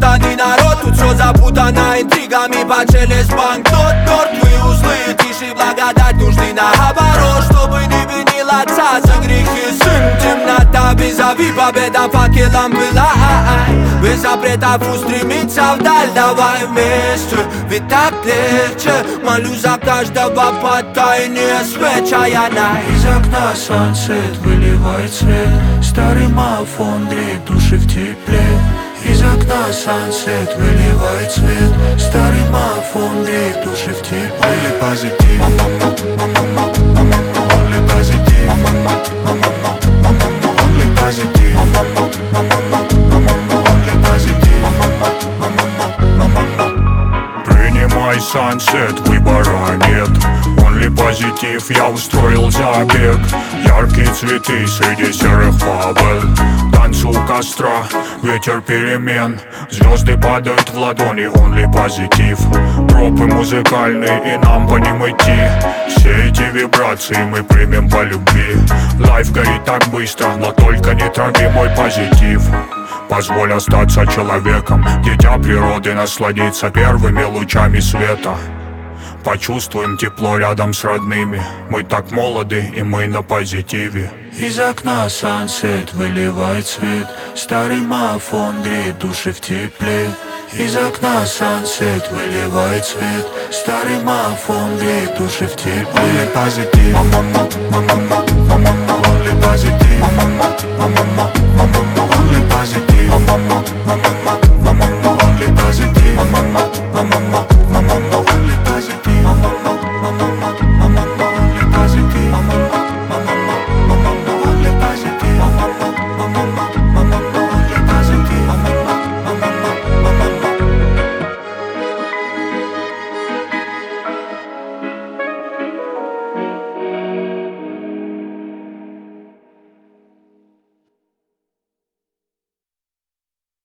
Путанный народ, тут все запутано интригами. Почелись банкнот, мертвые узлы, тишь и благодать нужны наоборот. Чтобы не винил отца за грехи сын. Темнота визави, победа факелом была. Без запретов устремиться вдаль, давай вместе, ведь так легче. Молю за каждого по тайне, свечая на. Из окна сансет выливает свет, старый мафон греет души в тепле. Из окна сансет выливает свет, старый мафон греет души в тепле. Only positive, only positive, only positive, only positive. Принимай сансет, выбора нет. Only позитив, я устроил забег. Яркие цветы среди серых фабел. Танцу у костра, ветер перемен. Звезды падают в ладони, only позитив. Тропы музыкальные, и нам по ним идти. Все эти вибрации мы примем по любви. Лайф горит так быстро, но только не трави мой позитив. Позволь остаться человеком, дитя природы, насладиться первыми лучами света. Почувствуем тепло рядом с родными. Мы так молоды, и мы на позитиве. Из окна сансет выливает свет, старый мафон греет души в тепле. Из окна сансет выливает свет, старый мафон греет души в тепле. Only positive, only positive, only positive.